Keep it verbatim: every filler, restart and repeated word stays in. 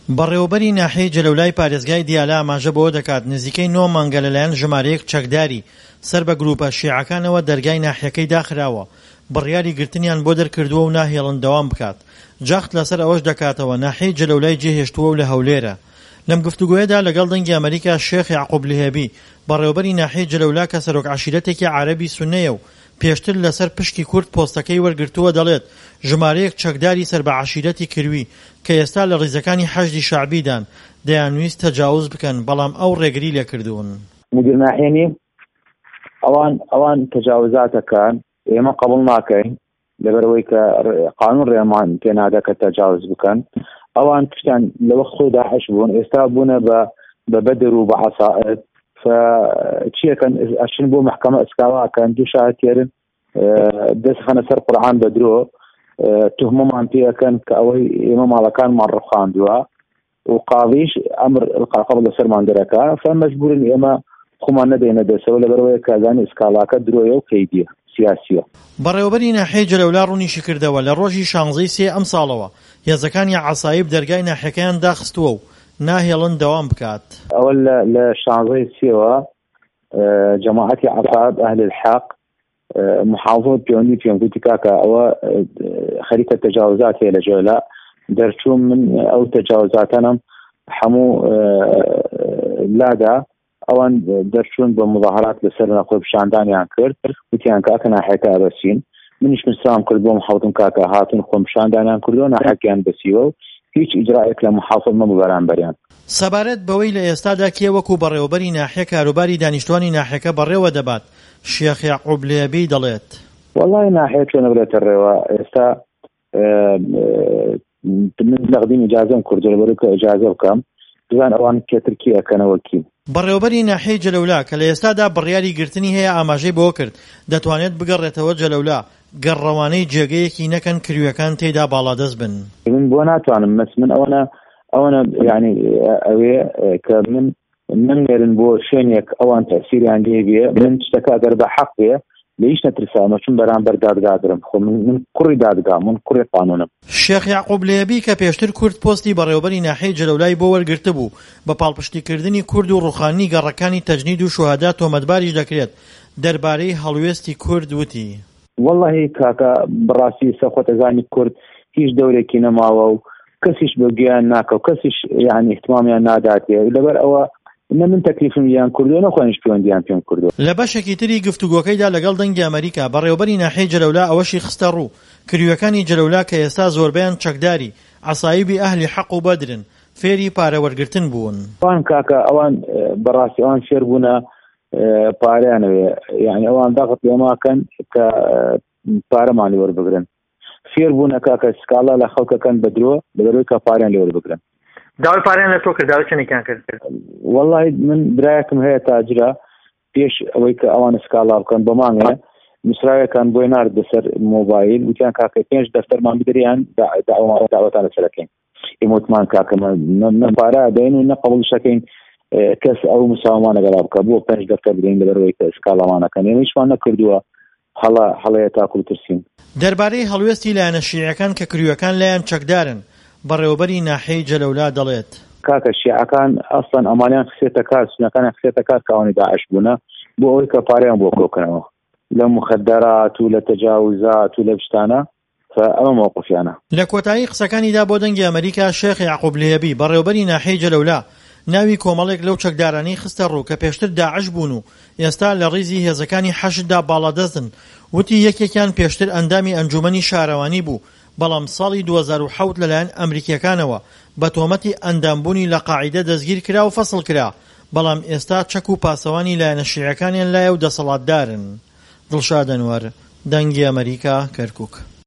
بەڕێوەبەری ناحیەی جەلەولای پارێزگای دیالە ئاماژە بەوە دەکات نزیکەی نۆ مانگە لەلایەن ژمارەیەک چەکداری سەر بە گرووپە شیعەکانەوە دەرگای ناحیەکەی داخراوە بڕیاری گرتنیان بۆ دەرکردووە و ناهێڵن دەوام بکات. جاخت لەسەر ئەوەش دەکاتەوە ناحیەی جەلەولای جێهێشتووە و لە هەولێرە. لەم گفتوگۆیەدا لەگەڵ دەنگی ئەمریکا شێخ یعقوب لێهێبی بەڕێوەبەری ناحیەی جەلەولا کە سەرۆک عەشیرەتێکی عەرەبی سوننەیە و پێشتر لەسەر پشتی کورد پۆستەکەی وەرگرتووە دەڵێت ژمارەیەک چەکداری سەر بە عەشیرەتی کروی کە ئێستا لە ڕیزەکانی حەشدی شەعبیدان دەیانویست تەجاوز بکەن بەڵام ئەو ڕێگری لێکردوون. مدیر ناحیەنی ئەوان ئەوان تەجاوزاتەکان ئێمە قبول ناکەین لەبەرەوەی کە قانون ڕێمان پێنادا کە تەجاوز بکەن. ئەوان پشتیان لەوە خۆی داعش بوون ئێستا بوونە بە بە بەدر و بە عەسائر فچیەکەن ئەچن بۆ محکەمە ئەسکاواکەن دوو شاهدێرن دەستخەنە سەر قورعان بە درۆ تهمەمان پێەکەن کە ئەوەی ئێمە ماڵەکانمان ڕەخاندووە و قاضیش ئەمر القاقەڵ لەسەرمان دەرەکا فمەجبورن ئێمە خۆمان نەدەینە دەسەوە لەبەرەوەی کە زانی ئسکاڵاکە درۆیە و کەیدیە سیاسیە. بەڕێوەبەری ناحیەی جەلەولا ڕوونیشی کردەوە لە ڕۆژی شانزەی سێ ئەم ساڵەوە هێزەکانی عەسایب دەرگای ناحیەکەیان داخستووە و ناهێڵن دەوام بکات. ئەوە لە شانزەی سێوە جەماعەتی عەسایب ئەهل الحەق محافظ پێوەندی پێم گوتی کاکە ئەوە خەریکە تەجاوزات هەیە لە جەلەولا دەرچووم من ئەو تەجاوزاتانم هەموو لادا ئەوان دەرچوون بە مظاهرات لەسەر نەخۆی پیشاندانیان کرد وتیان کاکە ناحیەکە ئەبەسین منیش مسام کرد بۆ محەوتم کاکە هاتون خۆم پیشاندانیان کردەوە ناحیەکیان بەسیوە و هیچ ئیجرائێک لە محافظ نەبوو بەرامبەریان. سەبارەت بەوەی لە ئێستادا کێ وەکو بەڕێوەبەری ناحیە کاروباری دانیشتوانی ناحیەکە بەڕێوە دەبات شێخ یعقوب لێهێبی دەڵێت وەڵڵی ناحیە چۆن نەبرێتە ڕێوە ئێستا من نەقدیم ئیجازەم کردووە لەبەرەوەی کە ئیجازە بکەم بزان ئەوان کێتر کێ ئەکەنەوە کی. بەڕێوەبەری ناحیەی جەلەولا کە لە ئێستادا بڕیاری گرتنی هەیە ئاماژەی بۆ کرد دەتوانێت بگەڕێتەوە جەلەولا گەڕەوانەی جێگەیەکی نەکەن کرویەکان تێیدا باڵادەست بن. من بۆ ناتوانم مەس من ئەوەنە ئەوەنە یعنی ئەوێ کە من نەنگێرن بۆ شوێنێک ئەوان تەسیریان لێ بێ من شتەکە ئەگەر بە حەق بێ لە هیچ نەترسامە چون بەرامبەر دادگادرم خۆ من کوڕی دادگا من کوڕی قانونم. شێخ یعقوب لێهێبی کە پێشتر کورد پۆستی بەڕێوەبەری ناحیەی جەلەولای بۆ وەرگرتە بوو بە پاڵپشتیکردنی کورد و ڕوخانی گەڕەکانی تەجنید و شوهەدا تۆمەتباریش دەکرێت دەربارەی هەڵوێستی کورد وتی والله کاکە بڕاستی سەخۆتەزانی کورد هیچ دەورێکی نەماوە و کەسیش بە گیان ناکە و کەسیش یعنی احتمامیان ناداتێ لەبەر ئەوە نە من تەکلیفم یان کردووە نەخۆنیش پەیوەندیان پێم کردووە. لە بەشێکی تری گفتوگۆکەیدا لەگەڵ دەنگی ئەمریکا بەڕێوەبەری ناحیەی جەلەولا ئەوەشی خستە ڕوو کرویەکانی جەلەولا کە ئێستا زۆربەیان چەکداری عەسایبی ئەهلی حەق و بەدرن فێری پارەوەرگرتن بوون. ئەوان کاکە ئەوان بەڕاستی ئەوان فێر بوونە پارەیانەوێ یعنی ئەوان داخت لێماکەن کە پارەمانی وەربگرن فێر بوونە کاکە سکاڵا لە خەڵکەکەن بە درۆ لەبەرەوەی کە پاریان لێ وەربگرن. داوای پاریان لە تۆ کرد داوای چەندێکیان کرد؟ وەڵڵی من برایەکم هەیە تاجرە پێش ئەوەی کە ئەوان سکاڵا بکەن بە مانگە مسراوەکان بۆی نارد بەسەر مۆبایل وتیان کاکە پێنج دەفتەرمان بدریان داوەتان لەسەرەکەین ئێمە وتمان کاکە نە پارە دەین و نە قبوڵشەکەین کەس ئەو مساومانە گەڵا بکە بۆ پێنج دەفتەر بدەین لەبەرەوەی کە سکاڵامانەکەن ئێمە هیچمان نەکردووە هەڵە هەڵەیە تاکوڵ ترسین. دەربارەی هەڵوێستی لایەنە شیعەکان کە کرویەکان لایەن چەکدارن بەڕێوەبەری ناحیەی جەلەولا دەڵێت کاکە شیعەکان ئەسڵەن ئەمانیان خسێتە کار سنەکانیان خسێتە کار کە ئەوانی داعش بوونە بۆ ئەوەی کە پارەیان بۆ کۆکردنەوە لە مخدرات و لە تەجاوزات و لە پشتانە ئەوە موقفیانە. لە کۆتایی قسەکانیدا بۆ دەنگی ئەمریکا شێخ یعقوب لێهێبی بەڕێوەبەری ناحیەی جەلەولا ناوی کۆمەڵێک لەو چەکدارانەی خستە ڕوو کە پێشتر داعش بوون و ئێستا لە ڕیزی هێزەکانی حەشددا باڵادەستن وتی یەکێکیان پێشتر ئەندامی ئەنجومەنی شارەوانی بوو بەڵام ساڵی دوو هەزار و حەوت لەلایەن ئەمریکیەکانەوە بە تۆمەتی ئەندامبوونی لە قاعیدە دەستگیر کرا و فەسڵ کرا بەڵام ئێستا چەک و پاسەوانی لایەنە شیعەکانیان لایە و دەسەڵاتدارن. دڵشاد ئەنوەر دەنگی ئەمریکا کەرکووک.